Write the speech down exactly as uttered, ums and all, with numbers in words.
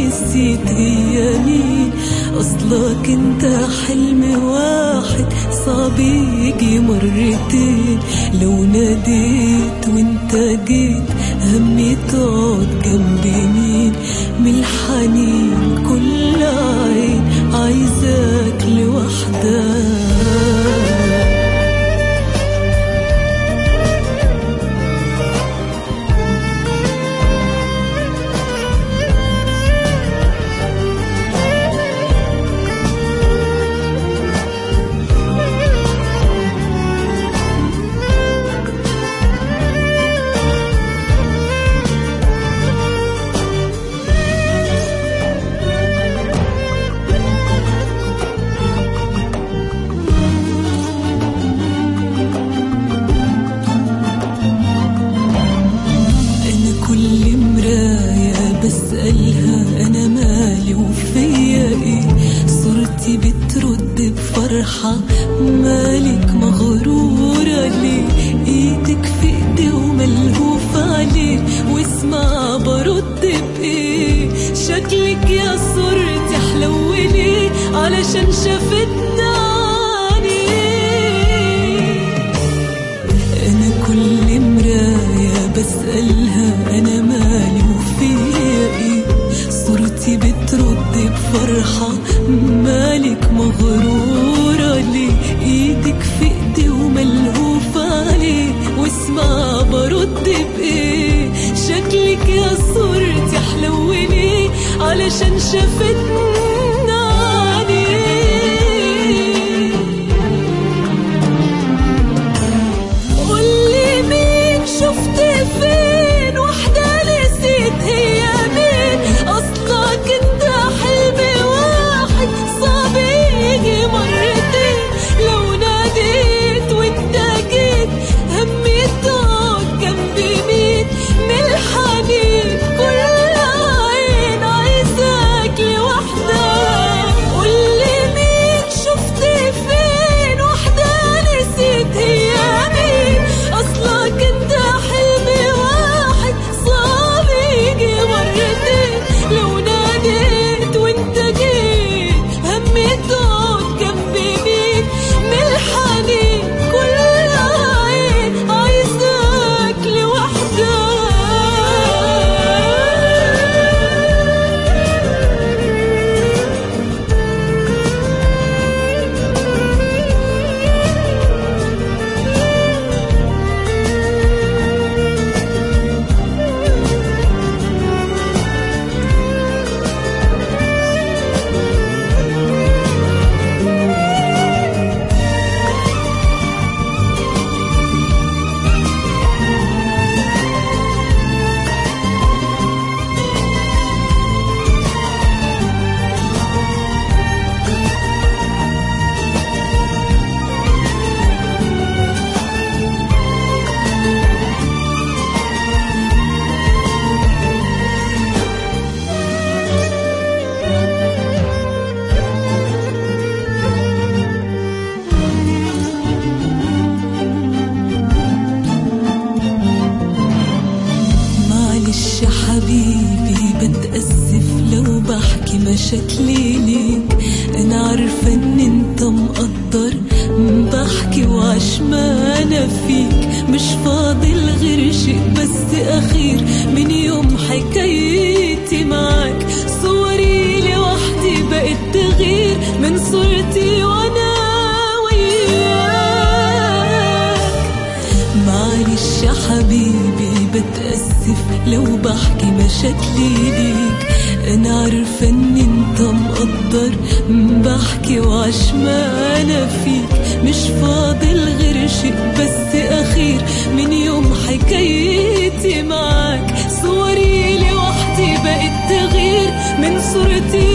نسيت هي مين. أصلك انت حلم واحد صعب يجي مرتين. لو ناديت وانت جيت همي تقعد جنبي مين. من الحنين كل عين عايزاك لوحدك. بسألها أنا مالي وفيا إيه. صورتي بترد بفرحة مالك مغرورة ليه. إيدك في إيدي وملهوفة عليه واسمع برد بإيه. شكلك يا صورتي حلولي علشان شافتنا عليه. أنا كل مراية بسألها أنا مالي وفيا إيه. صورتي بترد بفرحة مالك مغرورة ليه. إيدك في إيدي وملهوفة عليه واسمع برد بإيه. شكلك يا صورتي حلولي علشان شافتنا عليه. قولي مين شفت فين وحدة نسيت هي مين. أصلك انت حلم واحد صعب يجي مرتين. لو ناديت وانت جيت همي تقعد جنبي مين. من الحنين كل عين عايزاك لوحدك. قولي مين شفت فين وحدة نسيت هي مين. أصلك انت حلم واحد صعب يجي مرتين. لو ناديت وانت جيت همي تقعد جنبي مين. من الحنين كل عين عايزاك لوحدك. يا حبيبي بتأسف لو بحكي مشاكلي ليك. أنا عارفة إن أنت مقدر بحكي وعشمانة فيك. مش فاضل غير شيء بس أخير من يوم حكايتي معاك. صوري لوحدي بقت تغير من صورتي وأنا وياك. معلش يا حبيبي بتأسف لو بحكي مشاكلي ليك. أنا عارفة إن أنت مقدر بحكي وعشمانة فيك. مش فاضل غير شيء بس أخير من يوم حكايتي معاك. صوري لوحدي بقت تغير من صورتي